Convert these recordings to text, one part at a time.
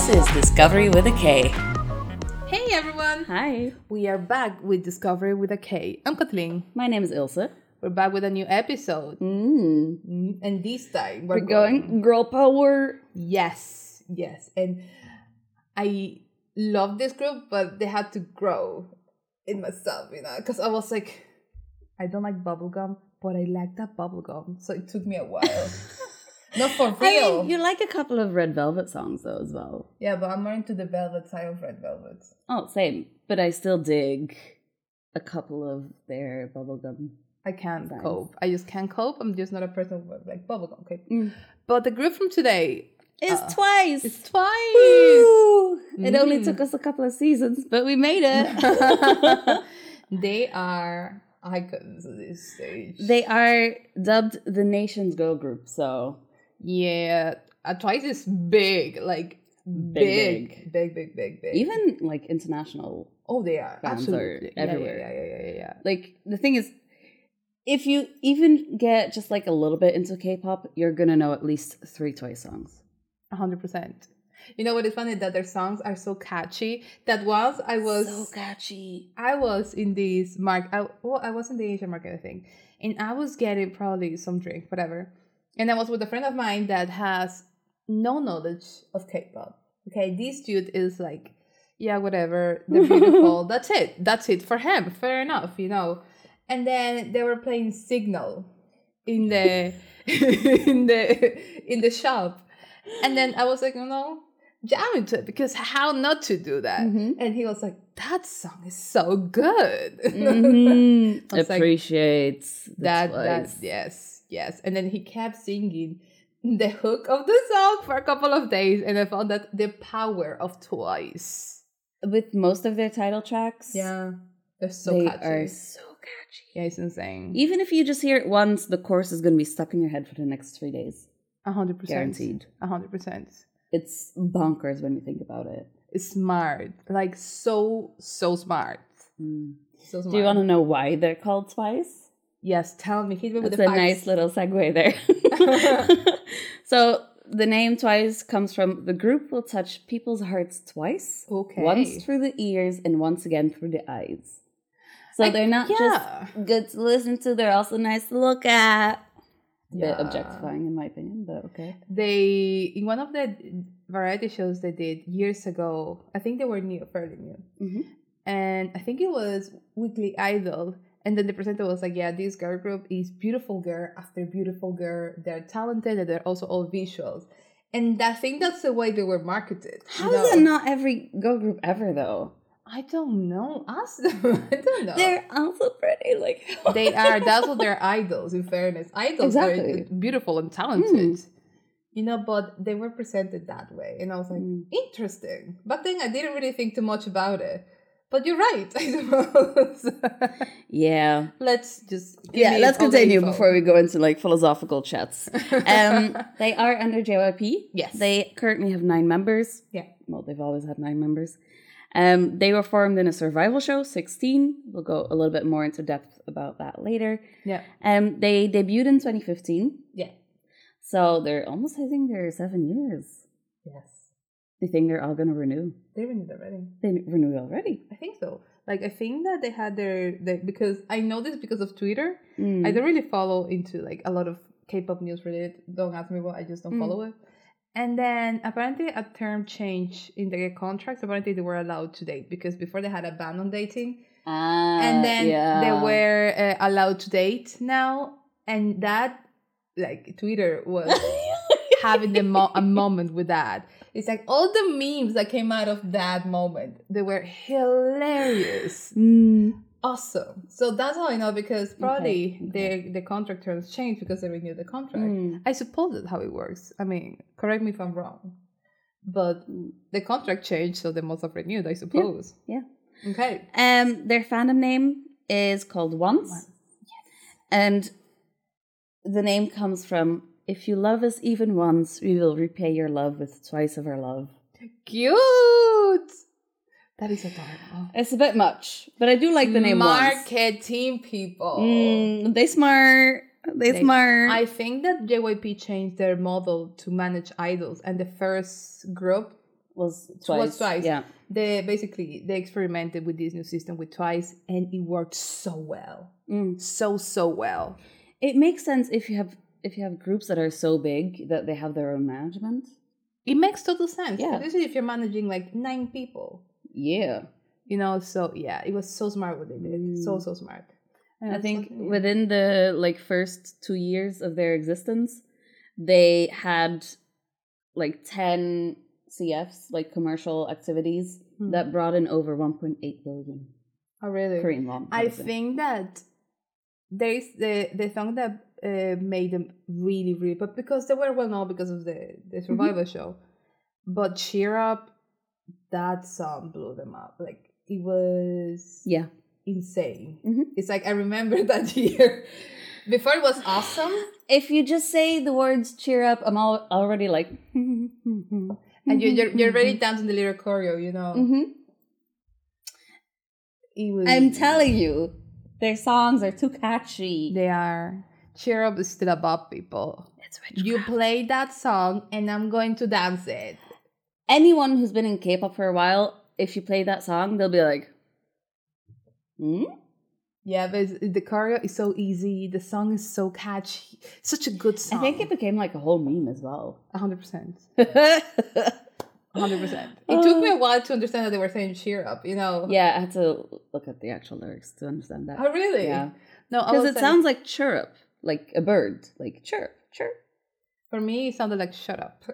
This is Discovery with a K. Hey everyone! Hi, We are back with Discovery with a K. I'm Kathleen. my name is Ilse. We're back with a new episode. And this time We're going girl power. Yes. And I love this group, but they had to grow in myself, because I was like, I don't like bubblegum, but I like that bubblegum. So it took me a while. Not for real. I mean, you like a couple of Red Velvet songs though as well. Yeah, but I'm more into the velvet side of Red Velvet. Oh, same. But I still dig a couple of their bubblegum. I can't Nice. cope. I just can't cope. I'm just not a person who like bubblegum. Okay. But the group from today It's Twice. is Twice. Woo! It only took us a couple of seasons, but we made it. They are icons at this stage. They are dubbed the nation's girl group, so Yeah, Twice is big, like big. even like international. Oh, they are Fans absolutely are everywhere. Yeah. Like, the thing is, if you even get just like a little bit into K-pop, you're gonna know at least 3 Twice songs. 100%. You know what is funny? That their songs are so catchy. That once I was So catchy. I was in this market. I was in the Asian market, I think, and I was getting probably some drink, whatever. And I was with a friend of mine that has no knowledge of K-pop. Okay, this dude is like, yeah, whatever, they're beautiful. That's it for him. Fair enough, And then they were playing Signal in the in the shop, and then I was like, jam into it, because how not to do that? And he was like, that song is so good. I was like, Appreciates that yes. And then he kept singing the hook of the song for a couple of days, and I found that the power of Twice. With most of their title tracks, Yeah, they're so they catchy. are so catchy. Yeah, it's insane. Even if you just hear it once, the chorus is going to be stuck in your head for the next 3 days. 100%. Guaranteed. 100%. It's bonkers when you think about it. It's smart. Like, so smart. So smart. Do you want to know why they're called Twice? Yes, tell me. Hit me with It's the a facts. nice little segue there. So the name Twice comes from the group will touch people's hearts twice. Okay. Once through the ears and once again through the eyes. So they're not just good to listen to, they're also nice to look at. A bit objectifying in my opinion, but okay. They, in one of the variety shows they did years ago, I think they were fairly new. And I think it was Weekly Idol. And then the presenter was like, yeah, this girl group is beautiful girl after beautiful girl. They're talented and they're also all visuals. And I think that's the way they were marketed. How is it not every girl group ever, though? I don't know. Ask them. I don't know. They're also pretty. Like They are. That's what they're idols, in fairness. Idols Exactly. are beautiful and talented. But they were presented that way. And I was like, interesting. Back then, I didn't really think too much about it. But you're right, I suppose. Yeah. Let's continue before we go into like philosophical chats. They are under JYP. Yes. They currently have 9 members. Yeah. Well, they've always had 9 members. They were formed in a survival show, 16. We'll go a little bit more into depth about that later. Yeah. They debuted in 2015. Yeah. So they're almost hitting their 7 years. Yes. You think they're all going to renew? They renewed already. They renewed already? I think so. Like, I think that they had because I know this because of Twitter. I don't really follow into like a lot of K-pop news related. Don't ask me why, I just don't follow it. And then apparently a term change in their contracts. Apparently they were allowed to date, because before they had a ban on dating. And then they were allowed to date now. And that, like, Twitter was having a moment with that. It's like all the memes that came out of that moment, they were hilarious. Awesome. So that's how I know, because probably the contract terms changed because they renewed the contract. I suppose that's how it works. I mean, correct me if I'm wrong. But the contract changed, so they must have renewed, I suppose. Yeah. Okay. Their fandom name is called Once. Yes. And the name comes from, if you love us even once, we will repay your love with twice of our love. Cute! That is adorable. It's a bit much, but I do like the name Once. Marketing people. They smart. They smart. I think that JYP changed their model to manage idols, and the first group was Twice. Yeah. They experimented with this new system with Twice, and it worked so well. So well. It makes sense if you have groups that are so big that they have their own management. It makes total sense. Yeah. Especially if you're managing like 9 people. Yeah. You know, so yeah, it was so smart what they did. So smart. I think within the like first 2 years of their existence, they had like 10 CFs, like commercial activities, that brought in over 1.8 billion. Oh, really? Korean won. I think that there is the song that made them really, really, but because they were well known because of the Survivor show. But Cheer Up, that song blew them up. Like, it was insane. It's like, I remember that year. Before it was awesome. If you just say the words cheer up, I'm already like... and you're already dancing the little choreo, you know. I'm telling you, their songs are too catchy. They are. Cheer Up is still about people. It's witchcraft. You play that song and I'm going to dance it. Anyone who's been in K-pop for a while, if you play that song, they'll be like, Yeah, but the choreo is so easy. The song is so catchy. Such a good song. I think it became like a whole meme as well. 100%. 100%. It took me a while to understand that they were saying cheer up, you know? Yeah, I had to look at the actual lyrics to understand that. Oh, really? Yeah. No, because it sounds like chirrup, like a bird. Like chirp, chirp. For me, it sounded like shut up.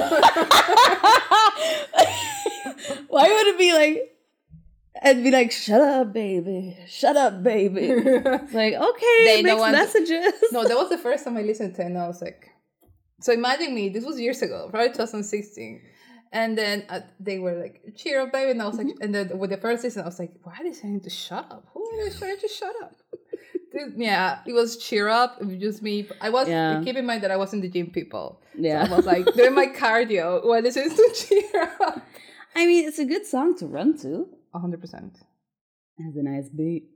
Why would it be like... I'd be like, shut up, baby. Shut up, baby. It's like, okay, mixed messages. No, that was the first time I listened to it, and I was like... So imagine me, this was years ago, probably 2016. And then they were like, cheer up, baby. And I was like, and then with the first listen, I was like, why are they saying to shut up? Who are they trying to shut up? Yeah, it was cheer up. It was just me. I was, keep in mind that I wasn't the gym people. Yeah. So I was like, doing my cardio while listening to cheer up. I mean, it's a good song to run to. 100%. It has a nice beat.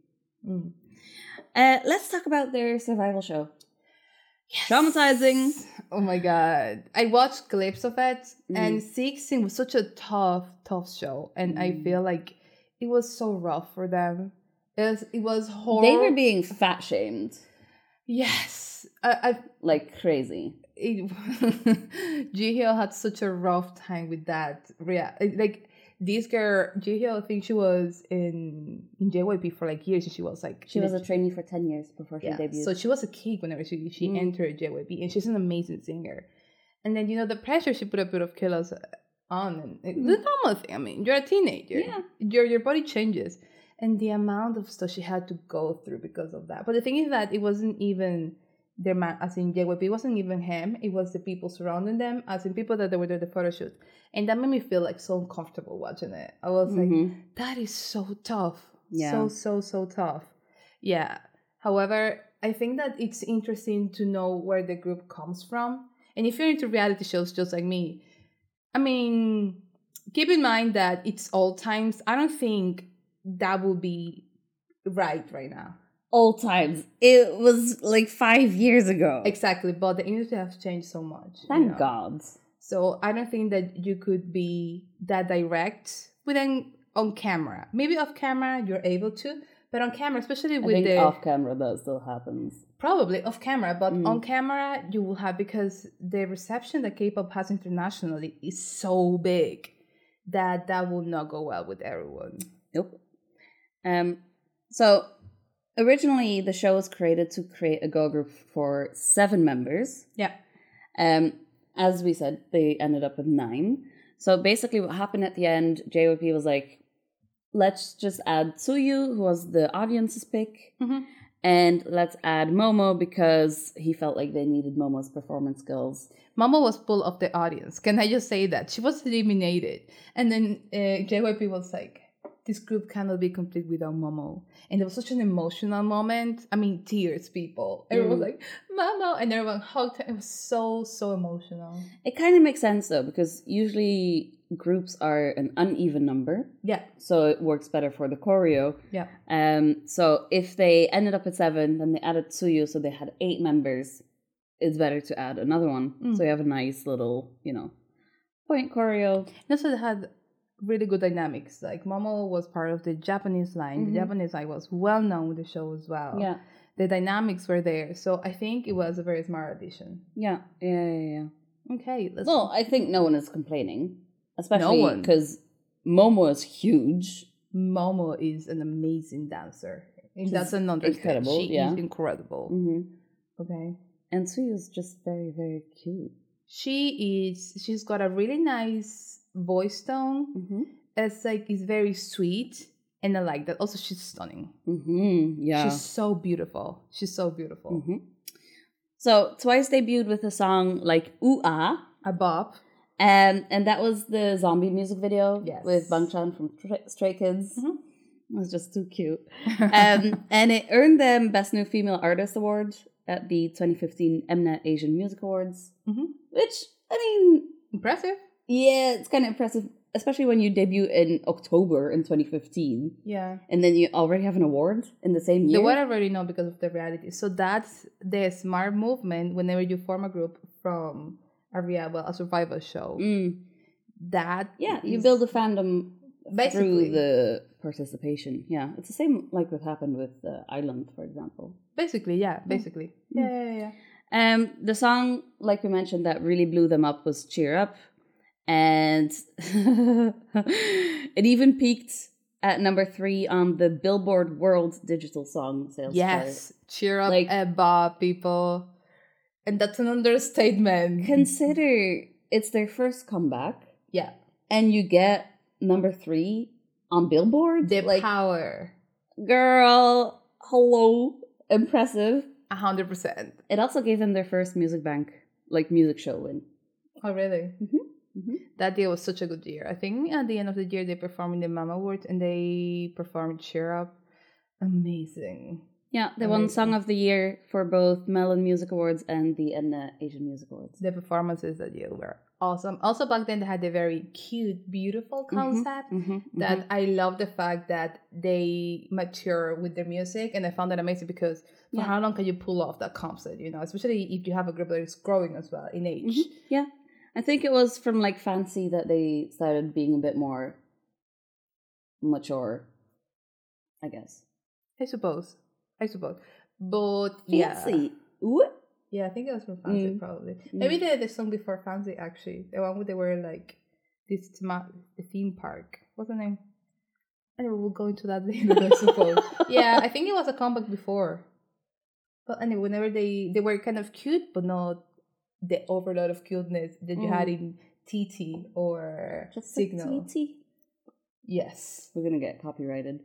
Let's talk about their survival show. Yes. Traumatizing. Oh my god. I watched clips of it, and Sixteen was such a tough show. And I feel like it was so rough for them. It was horrible. They were being fat shamed. Yes. I like crazy. Jihyo had such a rough time with that. Like, this girl, Jihyo, I think she was in JYP for like years. She was like... She was a trainee for 10 years before she debuted. So she was a kid whenever she entered JYP. And she's an amazing singer. And then, you know, the pressure she put a bit of kilos on. And the normal thing. I mean, you're a teenager. Yeah. Your body changes. And the amount of stuff she had to go through because of that. But the thing is that it wasn't even... their man, as in JYP, it wasn't even him. It was the people surrounding them, as in people that they were there the photo shoot. And that made me feel like so uncomfortable watching it. I was like, that is so tough. Yeah. So tough. Yeah. However, I think that it's interesting to know where the group comes from. And if you're into reality shows just like me, I mean, keep in mind that it's old times. I don't think that will be right now. Old times. It was like 5 years ago. Exactly, but the industry has changed so much. Thank God. So I don't think that you could be that direct on camera. Maybe off camera you're able to, but on camera, especially with off camera that still happens. Probably off camera, but on camera you will have, because the reception that K-pop has internationally is so big that will not go well with everyone. Nope. So originally, the show was created to create a girl group for 7 members. Yeah. As we said, they ended up with 9. So basically what happened at the end, JYP was like, let's just add Tsuyu, who was the audience's pick. And let's add Momo because he felt like they needed Momo's performance skills. Momo was pulled off the audience. Can I just say that? She was eliminated. And then JYP was like, this group cannot be complete without Momo. And it was such an emotional moment. I mean, tears, people. Everyone was like, Momo! And everyone hugged her. It was so emotional. It kind of makes sense, though, because usually groups are an uneven number. Yeah. So it works better for the choreo. Yeah. So if they ended up at 7, then they added Tsuyu, so they had 8 members. It's better to add another one. So you have a nice little, Point choreo. And also, they had really good dynamics. Like Momo was part of the Japanese line. The Japanese line was well known with the show as well. Yeah. The dynamics were there, so I think it was a very smart addition. Yeah. Okay, let's. Well, I think no one is complaining, No especially one. because Momo is huge. Momo is an amazing dancer. And that's an understatement. incredible, She yeah. is incredible. Mm-hmm. Okay. And Tsuyu is just very, very cute. She's got a really nice voice tone. Mm-hmm. It's very sweet, and I like that. Also, she's stunning. Mm-hmm. Yeah. She's so beautiful. Mm-hmm. So Twice debuted with a song like Ooh Ah. A bop. And that was the zombie music video Yes. with Bangchan from Stray Kids. Mhm. It was just too cute. And it earned them Best New Female Artist Award at the 2015 Mnet Asian Music Awards. Mhm. Which, I mean, Impressive. yeah, it's kind of impressive, especially when you debut in October in 2015. Yeah. And then you already have an award in the same year. The what I already know because of the reality. So that's the smart movement whenever you form a group from a survival show. That you is build a fandom basically through the participation. Yeah, it's the same like what happened with Island, for example. basically. Yeah. The song, like we mentioned, that really blew them up was "Cheer Up," and it even peaked at number 3 on the Billboard World Digital Song Sales Yes, cheer up, Like- Ebba, people, and that's an understatement. Consider it's their first comeback, Yeah, and you get number 3 on Billboard. the like, power, girl, hello, impressive. 100%. It also gave them their first music show win. Oh, really? Mm-hmm. That year was such a good year. I think at the end of the year they performed in the Mama Awards and they performed Cheer Up. Amazing. Yeah, they won Song of the Year for both Melon Music Awards and the Mnet Asian Music Awards. The performances that year were awesome. Also back then they had a very cute, beautiful concept that I love the fact that they mature with their music, and I found that amazing because for how long can you pull off that concept, especially if you have a group that is growing as well in age. Yeah. I think it was from like Fancy that they started being a bit more mature, I guess. I suppose. But Fancy. Ooh. yeah, I think it was from Fancy probably. Maybe the song before Fancy actually. The one where they were like the theme park. What's the name? Anyway, we'll go into that later, I suppose. Yeah, I think it was a comeback before. But anyway, whenever they were kind of cute, but not the overload of cuteness that you had in TT or Just Signal. TT. Yes. We're gonna get copyrighted.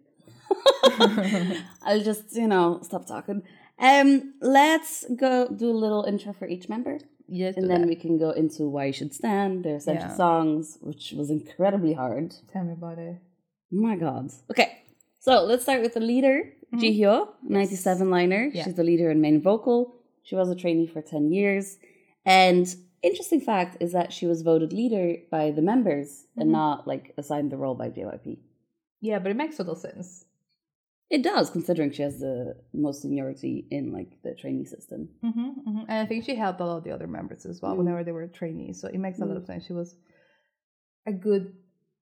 I'll just, stop talking. Let's go do a little intro for each member. Yes. And then we can go into why you should stand, their essential songs, which was incredibly hard. Tell me about it. Oh my god. Okay. So let's start with the leader, Jihyo, 97 liner. Yeah. She's the leader and main vocal. She was a trainee for 10 years. And interesting fact is that she was voted leader by the members and not like assigned the role by JYP. Yeah, but it makes total sense. It does, considering she has the most seniority in like the trainee system. And I think she helped a lot of the other members as well whenever they were trainees. So it makes a lot of sense. She was a good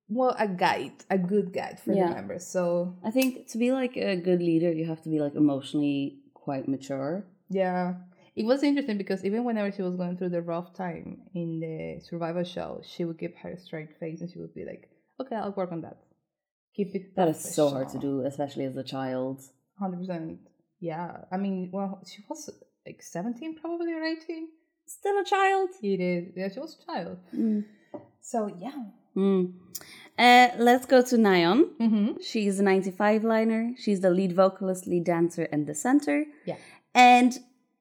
guide for the members. So I think to be like a good leader, you have to be like emotionally quite mature. yeah, it was interesting because even whenever she was going through the rough time in the survival show, she would give her straight face and she would be like, "Okay, I'll work on that. Keep it." That is so hard to do, especially as a child. 100%. Yeah, I mean, well, she was like 17 probably or 18. Still a child. It is. Yeah, she was a child. So yeah. Let's go to Nayeon. She's a 95 liner. She's the lead vocalist, lead dancer, and the center. Yeah. And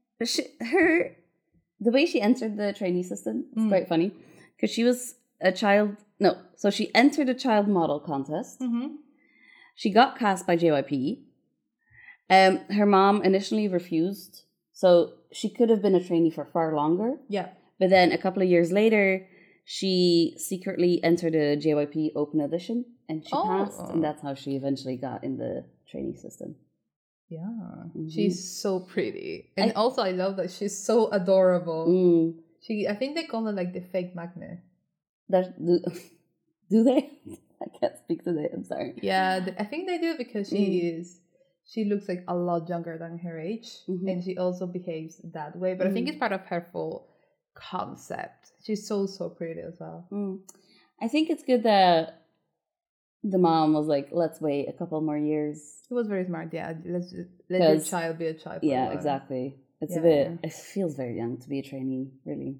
the way she entered the trainee system is quite funny because she was a child. No, so she entered a child model contest. She got cast by JYP. Her mom initially refused, so she could have been a trainee for far longer. Yeah. But then a couple of years later, she secretly entered a JYP open audition and she passed, and that's how she eventually got in the trainee system. Yeah, she's so pretty, and also I love that she's so adorable. I think they call her like the fake magnet. Do they? I can't speak today. I'm sorry. Yeah, I think they do because she looks like a lot younger than her age, and she also behaves that way. But I think it's part of her full concept. She's so pretty as well. I think it's good that the mom was like, let's wait a couple more years. It was very smart. Yeah, let your child be a child. Yeah, exactly. It's a bit. It feels very young to be a trainee, really.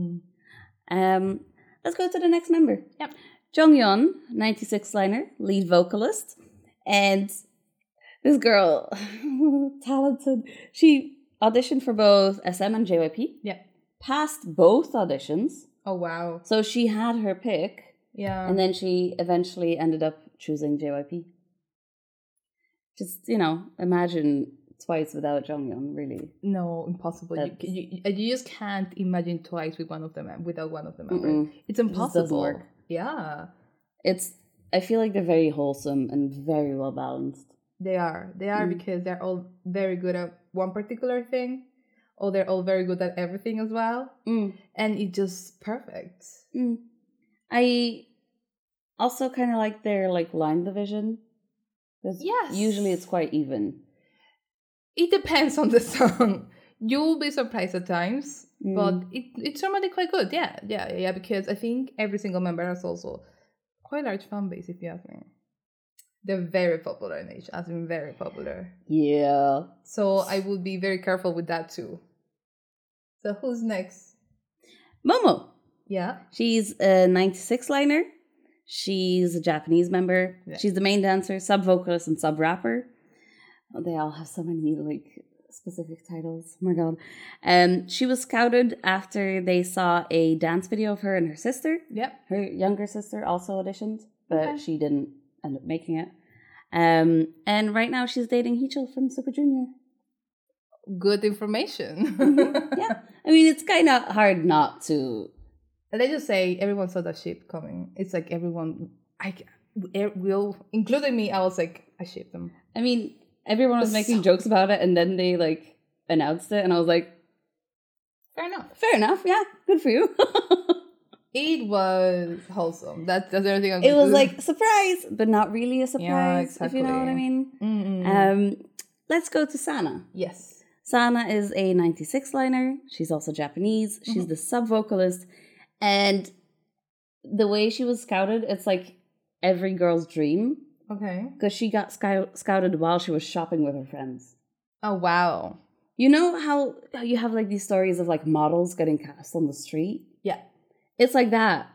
Let's go to the next member. Yep. Jonghyun, 96 liner, lead vocalist, and this girl, talented. She auditioned for both SM and JYP. Yeah. Passed both auditions. Oh wow! So she had her pick. Yeah. And then she eventually ended up choosing JYP. Just, imagine twice without Jonghyun, really. No, impossible. You just can't imagine twice with one of them without one of them members. It's impossible. It doesn't work. Yeah. I feel like they're very wholesome and very well balanced. They are because they're all very good at one particular thing, or they're all very good at everything as well. And it's just perfect. I also kind of like their line division. Yes. Usually it's quite even. It depends on the song. You'll be surprised at times, but it's normally quite good. Yeah. Because I think every single member has also quite a large fan base, if you ask me. They're very popular in Asia, as in very popular. Yeah. So I would be very careful with that too. So who's next? Momo. Yeah. She's a 96 liner. She's a Japanese member. Yeah. She's the main dancer, sub-vocalist, and sub-rapper. They all have so many specific titles. Oh my god. She was scouted after they saw a dance video of her and her sister. Yep. Her younger sister also auditioned, but she didn't end up making it. And right now she's dating Heechul from Super Junior. Good information. Yeah. I mean, it's kind of hard not to. Let's just say everyone saw that ship coming. It's like everyone, including me, I was like, I shipped them. I mean, everyone was making jokes about it, and then they announced it, and I was like, fair enough, yeah, good for you. It was wholesome. That's everything. It was like surprise, but not really a surprise. Yeah, exactly. If you know what I mean. Let's go to Sana. Yes, Sana is a 96 liner. She's also Japanese. She's the sub vocalist. And the way she was scouted, it's like every girl's dream. Okay. Because she got scouted while she was shopping with her friends. Oh, wow. You know how you have these stories of models getting cast on the street? Yeah. It's like that.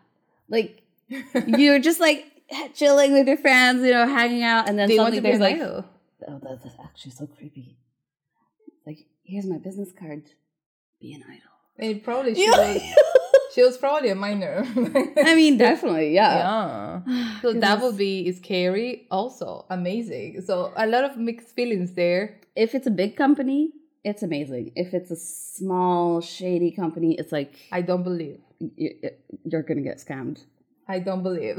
You're just chilling with your friends, hanging out. And then suddenly there's oh, that's actually so creepy. Here's my business card. Be an idol. It probably should She was probably a minor. I mean, definitely, yeah. So that would be scary, also amazing. So a lot of mixed feelings there. If it's a big company, it's amazing. If it's a small, shady company, it's I don't believe. You're going to get scammed. I don't believe.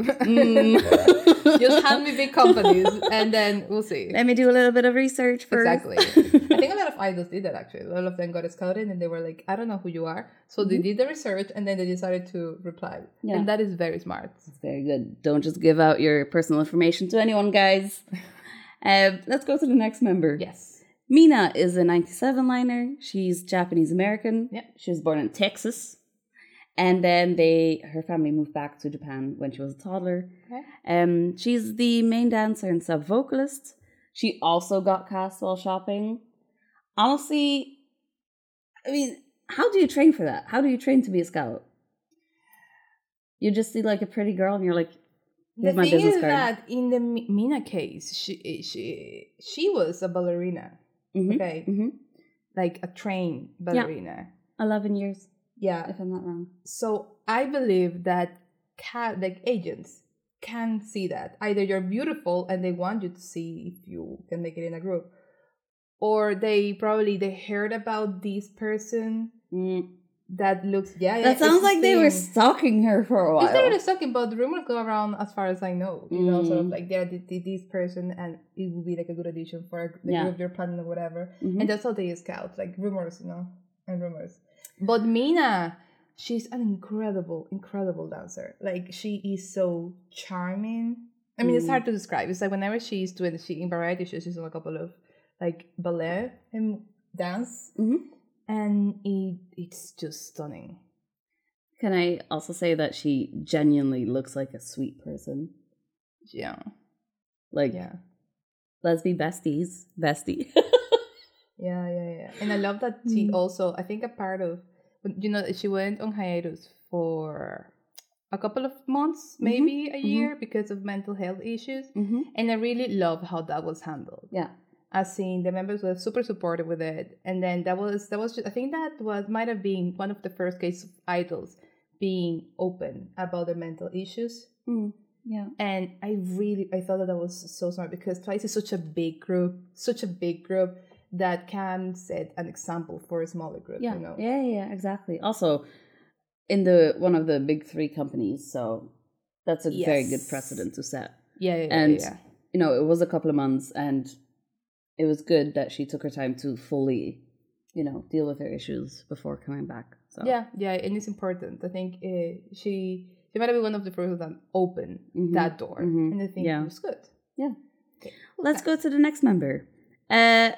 Just hand me big companies and then we'll see. Let me do a little bit of research first. Exactly. I think a lot of idols did that actually. A lot of them got scouted and they were like, I don't know who you are. So they did the research and then they decided to reply. Yeah. And that is very smart. It's very good. Don't just give out your personal information to anyone, guys. Let's go to the next member. Yes. Mina is a 97 liner. She's Japanese American. Yeah. She was born in Texas. And then her family moved back to Japan when she was a toddler. Okay. She's the main dancer and sub-vocalist. She also got cast while shopping. Honestly, I mean, how do you train for that? How do you train to be a scout? You just see a pretty girl and you're like, here's my business card. The thing is that in the Mina case, she was a ballerina. Mm-hmm. Okay? Mm-hmm. A trained ballerina. Yeah. 11 years. Yeah, if I'm not wrong. So I believe that agents can see that. Either you're beautiful and they want you to see if you can make it in a group, or they heard about this person that looks. That sounds like they were stalking her for a while. It's not really stalking, but the rumors go around as far as I know. You know, sort of they did this person, and it would be a good addition for the group you're planning or whatever. Mm-hmm. And that's how they scout, rumors, and rumors. But Mina, she's an incredible dancer. Like, she is so charming. I mean, it's hard to describe. It's like whenever she's doing in variety shows, she's on a couple of like ballet and dance, and it's just stunning. Can I also say that she genuinely looks like a sweet person? Yeah. Like, let's be besties. Bestie. Yeah. And I love that she also, I think a part of, she went on hiatus for a couple of months, maybe a year, because of mental health issues. And I really love how that was handled. Yeah. As in, the members were super supportive with it. And then that was just, I think might have been one of the first cases of idols being open about their mental issues. Yeah. And I thought that was so smart, because Twice is such a big group that can set an example for a smaller group. Yeah. You know? Yeah, exactly. Also, in one of the big three companies, so that's a very good precedent to set. Yeah. You know, it was a couple of months, and it was good that she took her time to fully, deal with her issues before coming back. So yeah, and it's important. I think she might have been one of the first that opened that door, and I think it was good. Yeah. Okay. Let's go to the next member. Dahyun.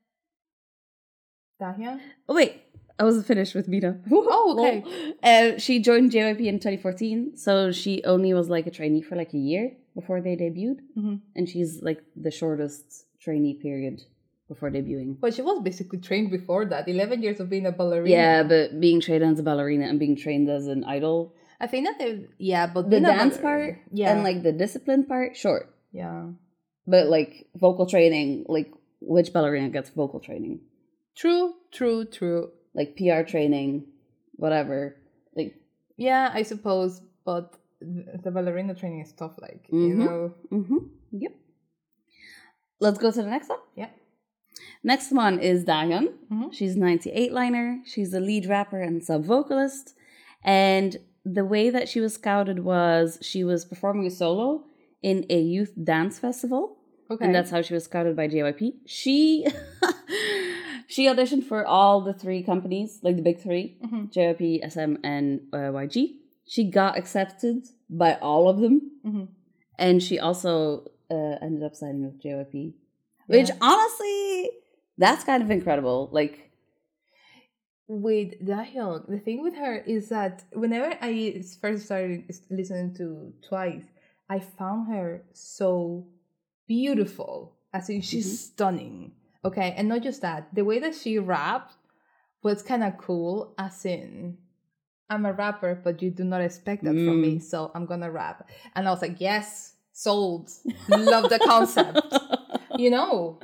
Oh wait, I wasn't finished with Mina. Oh, okay. She joined JYP in 2014, so she only was like a trainee for like a year before they debuted, and she's like the shortest trainee period before debuting. But she was basically trained before that. 11 years of being a ballerina. Yeah, but being trained as a ballerina and being trained as an idol. I think that but the dance part and like the discipline part, short. Yeah. But like vocal training, like which ballerina gets vocal training? True. Like PR training, whatever. Like, yeah, I suppose, but the ballerina training is tough, like, you know. Yep. Let's go to the next one. Yeah. Next one is Dahyun. She's 98 liner. She's the lead rapper and sub vocalist. And the way that she was scouted was she was performing a solo in a youth dance festival. Okay. And that's how she was scouted by JYP. She auditioned for all the three companies, like the big three, JYP, SM, and YG. She got accepted by all of them. And she also ended up signing with JYP. Which, honestly, that's kind of incredible. Like, with Dahyun, the thing with her is that whenever I first started listening to Twice, I found her so beautiful. As in, she's stunning. Okay, and not just that, the way that she raps was kind of cool. As in, I'm a rapper, but you do not expect that from me, so I'm gonna rap. And I was like, yes, sold. Love the concept. You know.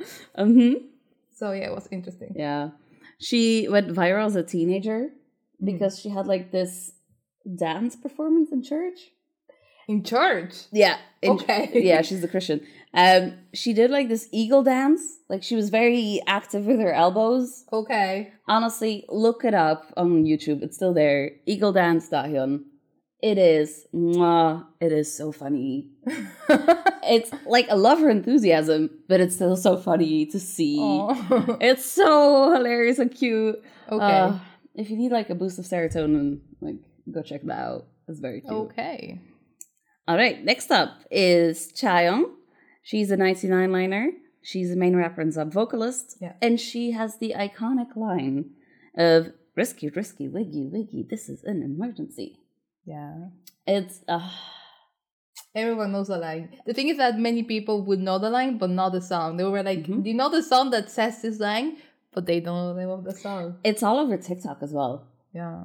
So yeah, it was interesting. Yeah. She went viral as a teenager because she had like this dance performance in church. In church? Yeah. Okay. Yeah, she's a Christian. She did like this eagle dance. Like she was very active with her elbows. Okay. Honestly, look it up on YouTube. It's still there. Eagle dance Dahyun. It is so funny. It's like, I love her enthusiasm, but it's still so funny to see. It's so hilarious and cute. Okay. If you need like a boost of serotonin, like go check that out. It's very cute. Okay. All right, next up is Chaeyoung. She's a 99 liner. She's a main rapper and sub vocalist. Yeah. And she has the iconic line of risky, risky, wiggy, wiggy, this is an emergency. Yeah. It's everyone knows the line. The thing is that many people would know the line, but not the song. They were like, do you know the song that says this line? But they don't know the name of the song. It's all over TikTok as well. Yeah.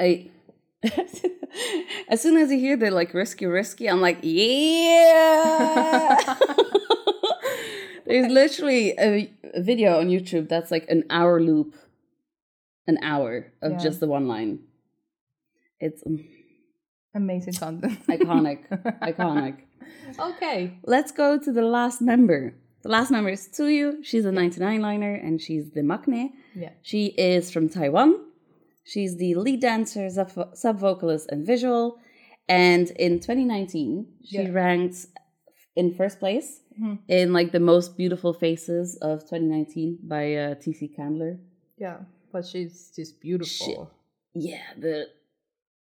As soon as you hear the like risky, risky, I'm like, yeah. There's literally a video on YouTube that's like an hour loop. An hour of just the one line. It's amazing content. Iconic. Okay. Let's go to the last member. The last member is Tzuyu. She's a 99 liner and she's the maknae. Yeah. She is from Taiwan. She's the lead dancer, sub-vocalist, and visual. And in 2019, she ranked in first place in like the most beautiful faces of 2019 by TC Candler. Yeah, but she's just beautiful. The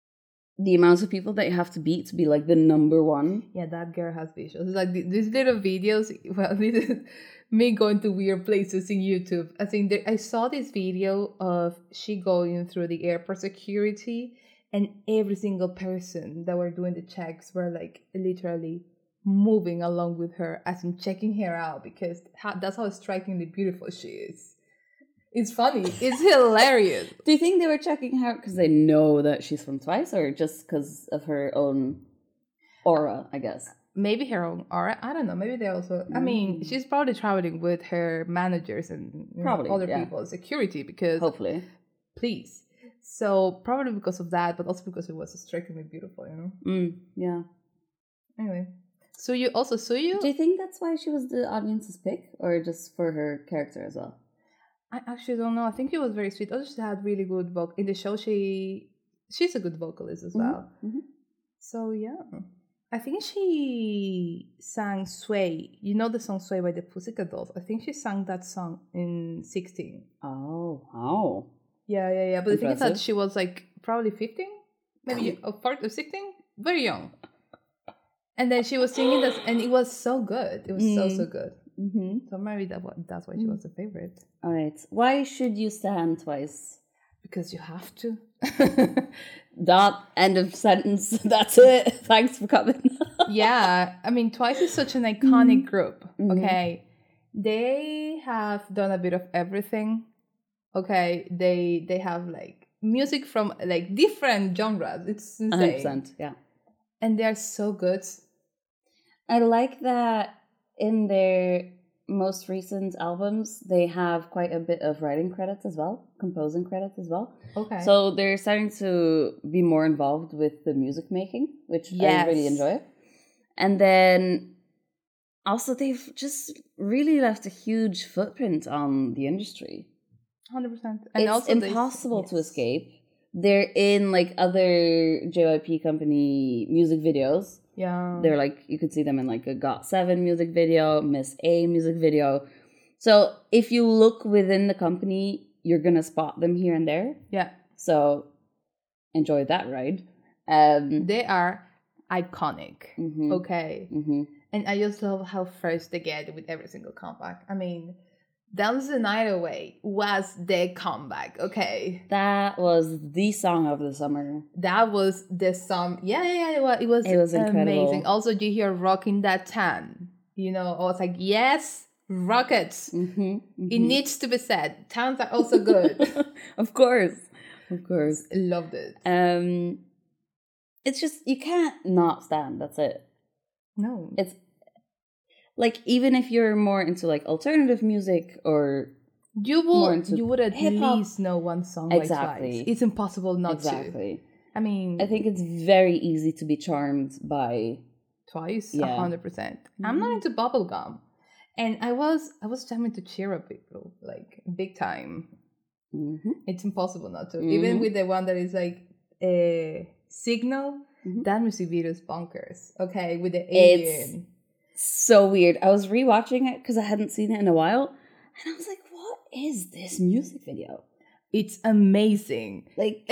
the amount of people that you have to beat to be like the number one. Yeah, that girl has visuals. It's like these little videos. Well, this is me going to weird places in YouTube. I think I saw this video of she going through the airport security, and every single person that were doing the checks were like literally moving along with her, as in checking her out, because that's how strikingly beautiful she is. It's funny. It's hilarious. Do you think they were checking her because they know that she's from Twice, or just because of her own aura, I guess? Maybe her own aura. I don't know. Maybe they also... I mean, she's probably traveling with her managers and probably other people, security, because... Hopefully. Please. So, probably because of that, but also because it was strikingly beautiful, Yeah. Anyway. Suyu? Do you think that's why she was the audience's pick, or just for her character as well? I actually don't know. I think she was very sweet. Also, she had really good vocal. In the show, she's a good vocalist as well. Mm-hmm. So, yeah. I think she sang Sway. You know the song Sway by the Pussycat Dolls? I think she sang that song in 16. Oh, wow. Yeah. But the thing is that she was like probably 15? Maybe a part of 16? Very young. And then she was singing this, and it was so good. It was so good. Mm-hmm. So maybe that's why she was the favorite. All right. Why should you stand Twice? Because you have to. Dot. End of sentence. That's it. Thanks for coming. Yeah. I mean, Twice is such an iconic group. Okay. They have done a bit of everything. Okay. They have like music from like different genres. It's insane. 100%. Yeah. And they're so good. I like that in their most recent albums, they have quite a bit of writing credits as well, composing credits as well. Okay. So they're starting to be more involved with the music making, which I really enjoy. And then also they've just really left a huge footprint on the industry. 100%. And it's also impossible to escape. They're in like other JYP company music videos. Yeah. They're like, you could see them in like a GOT7 music video, Miss A music video. So if you look within the company, you're going to spot them here and there. Yeah. So enjoy that ride. They are iconic. Mm-hmm. Okay. Mm-hmm. And I just love how fresh they get with every single comeback. I mean, Dance the Night Away was the comeback, okay? That was the song of the summer. That was the song. Yeah. It was incredible. Amazing. Also, you hear Rocking That Tan. I was like, yes, rockets. Mm-hmm. Mm-hmm. It needs to be said. Tans are also good. Of course. Loved it. It's just, you can't not stand. That's it. No. It's like, even if you're more into like alternative music, or you would at hip-hop, least know one song exactly. by Twice. It's impossible not exactly. to. I mean, I think it's very easy to be charmed by Twice. 100%. Mm-hmm. I'm not into bubblegum, and I was jamming to cheer up people like big time. Mm-hmm. It's impossible not to. Even with the one that is like a Signal. Mm-hmm. That music video is bonkers. Okay, with the alien. So weird. I was rewatching it because I hadn't seen it in a while, and I was like, what is this music video? It's amazing. Like,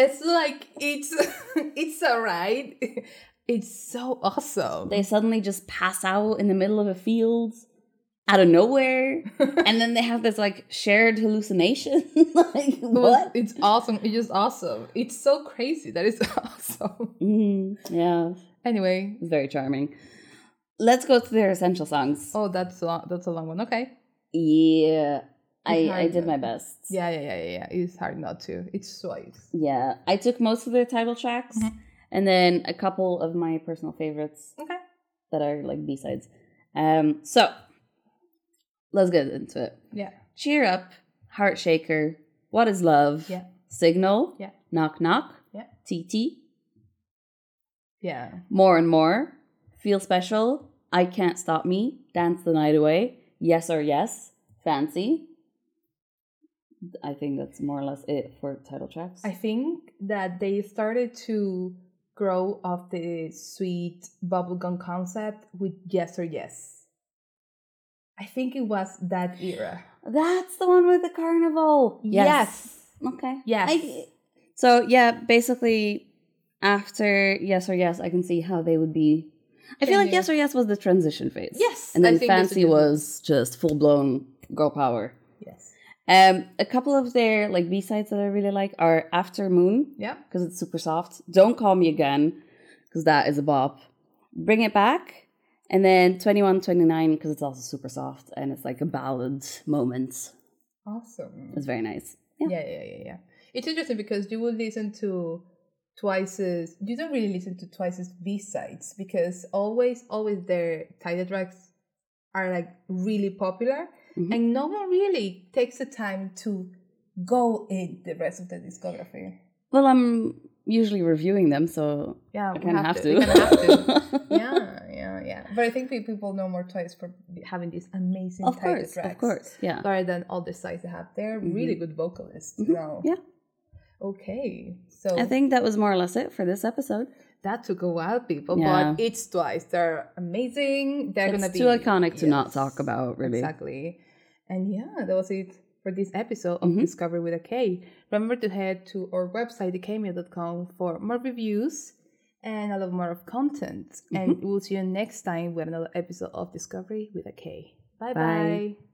it's alright. It's so awesome. They suddenly just pass out in the middle of a field out of nowhere, and then they have this like shared hallucination. Like, what? It's awesome. It's just awesome. It's so crazy. That is awesome. Yeah. Anyway, it's very charming. Let's go to their essential songs. Oh, that's a long one. Okay. Yeah. I did my best. Yeah. It's hard not to. It's Twice. Yeah. I took most of their title tracks, and then a couple of my personal favorites. Okay. That are like B-sides. So let's get into it. Yeah. Cheer Up, Heart Shaker, What Is Love? Yeah. Signal. Yeah. Knock Knock. Yeah. TT. Yeah. More and More. Feel Special. I Can't Stop Me. Dance the Night Away. Yes or Yes. Fancy. I think that's more or less it for title tracks. I think that they started to grow off the sweet bubblegum concept with Yes or Yes. I think it was that era. That's the one with the carnival. Yes. Okay. Yes. So, yeah, basically, after Yes or Yes, I can see how they would be. I feel like Yes or Yes was the transition phase. Yes, and I then think Fancy was just full blown girl power. Yes. A couple of their like B-sides that I really like are After Moon, Yeah. because it's super soft. Don't Call Me Again, because that is a bop. Bring It Back, and then 2129, because it's also super soft and it's like a ballad moment. Awesome. It's very nice. Yeah. It's interesting because you will listen to Twice's. You don't really listen to Twice's B-sides because always their title tracks are like really popular, and no one really takes the time to go in the rest of the discography. Well, I'm usually reviewing them, so yeah, I kind of have to. We have to. Yeah. But I think people know more Twice for having these amazing title tracks. Of course, yeah. Rather than all the sides they have. They're really good vocalists. No. Yeah. Okay, so I think that was more or less it for this episode. That took a while, people, Yeah. but it's Twice. They're amazing. They're gonna be too iconic to not talk about, really. Exactly. And yeah, that was it for this episode of Discovery with a K. Remember to head to our website, thekmedia.com, for more reviews and a lot more of content. And we'll see you next time with another episode of Discovery with a K. Bye.